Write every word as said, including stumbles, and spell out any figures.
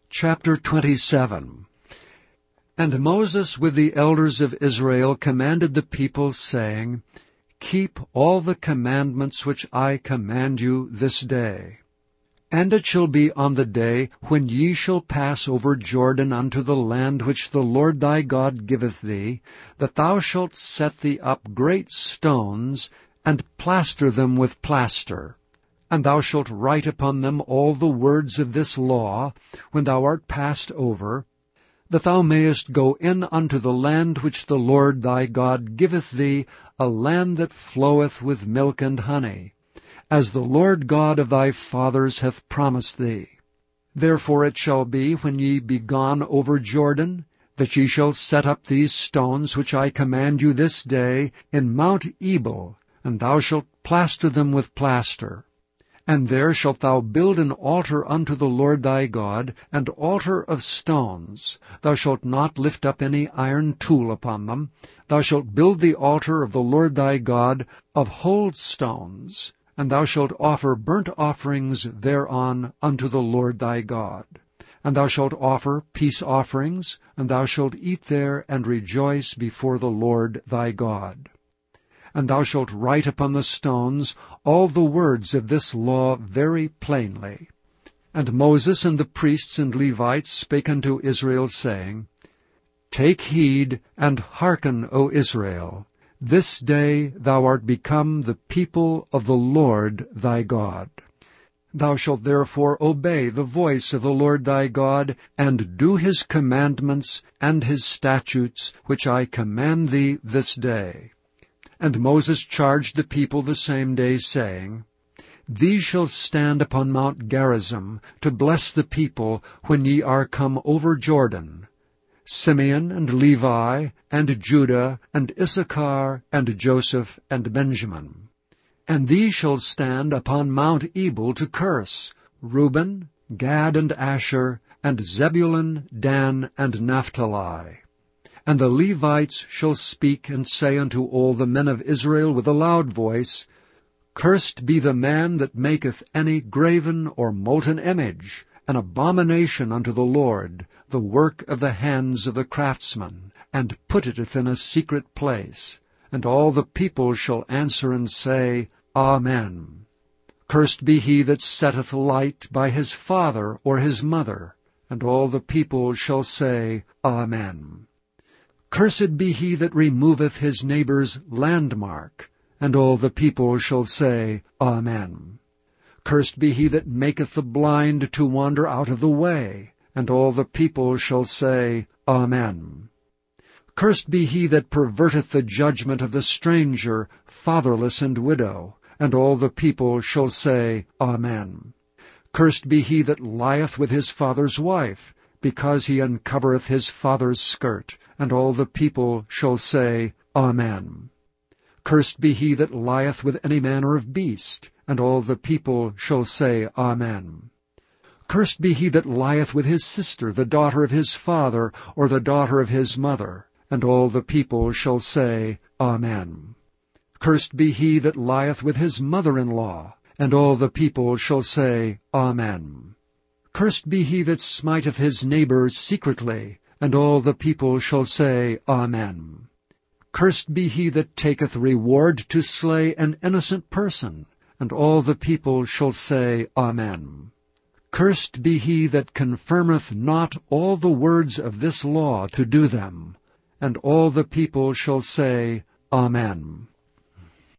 Chapter twenty-seven. And Moses with the elders of Israel commanded the people, saying, Keep all the commandments which I command you this day. And it shall be on the day when ye shall pass over Jordan unto the land which the Lord thy God giveth thee, that thou shalt set thee up great stones, and plaster them with plaster. And thou shalt write upon them all the words of this law, when thou art passed over, that thou mayest go in unto the land which the Lord thy God giveth thee, a land that floweth with milk and honey, as the Lord God of thy fathers hath promised thee. Therefore it shall be, when ye be gone over Jordan, that ye shall set up these stones which I command you this day in Mount Ebal, and thou shalt plaster them with plaster. And there shalt thou build an altar unto the Lord thy God, an altar of stones. Thou shalt not lift up any iron tool upon them. Thou shalt build the altar of the Lord thy God of whole stones, and thou shalt offer burnt offerings thereon unto the Lord thy God. And thou shalt offer peace offerings, and thou shalt eat there and rejoice before the Lord thy God. And thou shalt write upon the stones all the words of this law very plainly. And Moses and the priests and Levites spake unto Israel, saying, Take heed, and hearken, O Israel. This day thou art become the people of the Lord thy God. Thou shalt therefore obey the voice of the Lord thy God, and do his commandments and his statutes, which I command thee this day. And Moses charged the people the same day, saying, These shall stand upon Mount Gerizim, to bless the people, when ye are come over Jordan, Simeon and Levi, and Judah, and Issachar, and Joseph, and Benjamin. And these shall stand upon Mount Ebal to curse, Reuben, Gad, and Asher, and Zebulun, Dan, and Naphtali. And the Levites shall speak and say unto all the men of Israel with a loud voice, Cursed be the man that maketh any graven or molten image, an abomination unto the Lord, the work of the hands of the craftsman, and putteth in a secret place. And all the people shall answer and say, Amen. Cursed be he that setteth light by his father or his mother. And all the people shall say, Amen. Cursed be he that removeth his neighbour's landmark. And all the people shall say, Amen. Cursed be he that maketh the blind to wander out of the way. And all the people shall say, Amen. Cursed be he that perverteth the judgment of the stranger, fatherless and widow. And all the people shall say, Amen. Cursed be he that lieth with his father's wife, because he uncovereth his father's skirt. And all the people shall say, Amen. Cursed be he that lieth with any manner of beast. And all the people shall say, Amen. Cursed be he that lieth with his sister, the daughter of his father, or the daughter of his mother. And all the people shall say, Amen. Cursed be he that lieth with his mother-in-law. And all the people shall say, Amen. Cursed be he that smiteth his neighbour secretly. And all the people shall say, Amen. Cursed be he that taketh reward to slay an innocent person. And all the people shall say, Amen. Cursed be he that confirmeth not all the words of this law to do them. And all the people shall say, Amen.